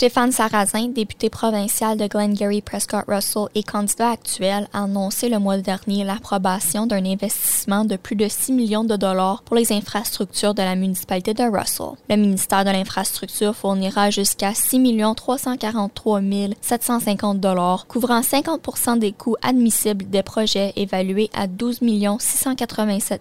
Stéphane Sarrazin, député provincial de Glengarry-Prescott-Russell et candidat actuel, a annoncé le mois dernier l'approbation d'un investissement de plus de 6 millions de dollars pour les infrastructures de la municipalité de Russell. Le ministère de l'Infrastructure fournira jusqu'à 6 343 750 dollars, couvrant 50 des coûts admissibles des projets évalués à 12 687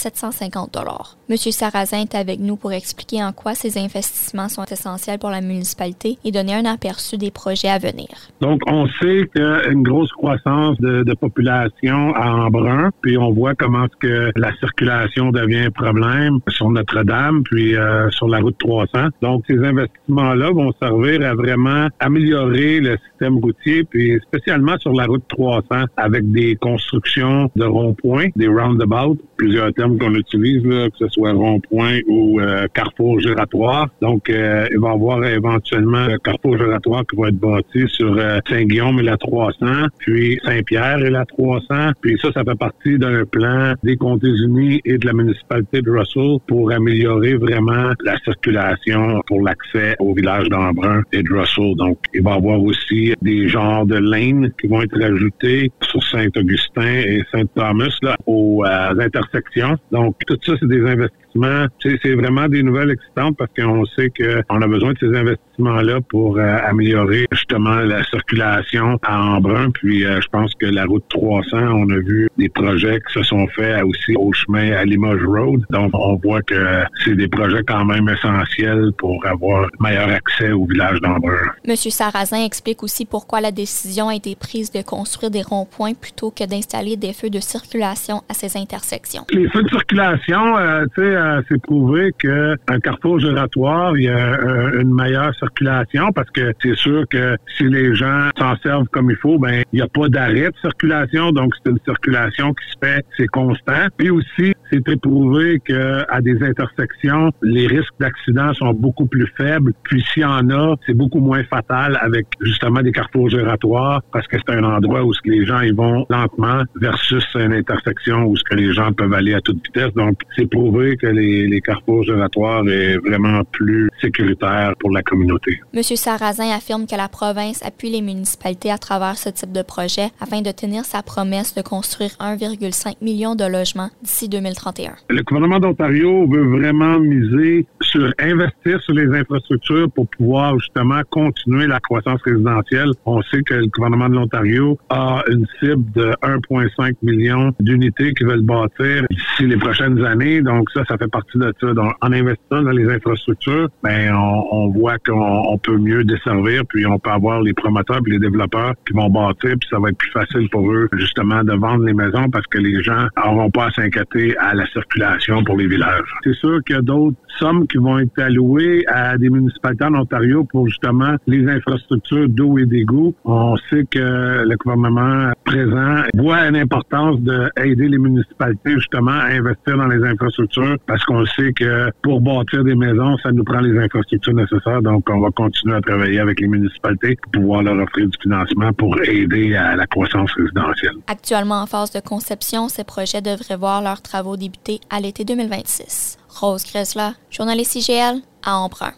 750 dollars. M. Sarrazin est avec nous pour expliquer en quoi ces investissements sont essentiels pour la municipalité et donner un aperçu des projets à venir. Donc, on sait qu'il y a une grosse croissance de population à Embrun, puis on voit comment est-ce que la circulation devient un problème sur Notre-Dame, puis sur la route 300. Donc, ces investissements-là vont servir à vraiment améliorer le système routier, puis spécialement sur la route 300, avec des constructions de ronds-points, des roundabouts, plusieurs termes qu'on utilise, là, que ce soit rond-point ou carrefour giratoire. Donc, il va y avoir éventuellement le carrefour giratoire qui va être bâti sur Saint-Guillaume et la 300, puis Saint-Pierre et la 300. Puis ça fait partie d'un plan des Comtés-Unis et de la municipalité de Russell pour améliorer vraiment la circulation pour l'accès au village d'Embrun et de Russell. Donc, il va y avoir aussi des genres de lanes qui vont être ajoutés sur Saint-Augustin et Saint-Thomas là, aux intersections. Donc, tout ça, c'est des investissements. C'est vraiment des nouvelles excitantes parce qu'on sait qu'on a besoin de ces investissements-là pour améliorer justement la circulation à Embrun. Puis, je pense que la route 300, on a vu des projets qui se sont faits aussi au chemin à Limoges Road. Donc, on voit que c'est des projets quand même essentiels pour avoir meilleur accès au village d'Embrun. M. Sarrazin explique aussi pourquoi la décision a été prise de construire des ronds-points plutôt que d'installer des feux de circulation à ces intersections. Les feux de circulation, c'est prouvé qu'un carrefour giratoire, il y a une meilleure circulation parce que c'est sûr que si les gens s'en servent comme il faut, ben il n'y a pas d'arrêt de circulation, donc c'est une circulation qui se fait, c'est constant. Puis aussi, c'est prouvé qu'à des intersections, les risques d'accident sont beaucoup plus faibles. Puis s'il y en a, c'est beaucoup moins fatal avec justement des carrefours giratoires parce que c'est un endroit où les gens ils vont lentement versus une intersection où les gens peuvent aller à toute vitesse. Donc, c'est prouvé que les carrefours giratoires est vraiment plus sécuritaire pour la communauté. M. Sarrazin affirme que la province appuie les municipalités à travers ce type de projet afin de tenir sa promesse de construire 1,5 million de logements d'ici 2031. Le gouvernement d'Ontario veut vraiment miser sur investir sur les infrastructures pour pouvoir justement continuer la croissance résidentielle. On sait que le gouvernement de l'Ontario a une cible de 1,5 million d'unités qu'ils veulent bâtir d'ici les prochaines années. Donc ça fait partie de ça. Donc, en investissant dans les infrastructures, ben on voit qu'on peut mieux desservir, puis on peut avoir les promoteurs et les développeurs qui vont bâtir, puis ça va être plus facile pour eux justement de vendre les maisons parce que les gens n'auront pas à s'inquiéter à la circulation pour les villages. C'est sûr qu'il y a d'autres sommes qui vont être allouées à des municipalités en Ontario pour justement les infrastructures d'eau et d'égout. On sait que le gouvernement présent voit une importance d'aider les municipalités justement à investir dans les infrastructures parce qu'on sait que pour bâtir des maisons, ça nous prend les infrastructures nécessaires. Donc, on va continuer à travailler avec les municipalités pour pouvoir leur offrir du financement pour aider à la croissance résidentielle. Actuellement en phase de conception, ces projets devraient voir leurs travaux débuter à l'été 2026. Rose Gressler, journaliste IGL, à Embrun.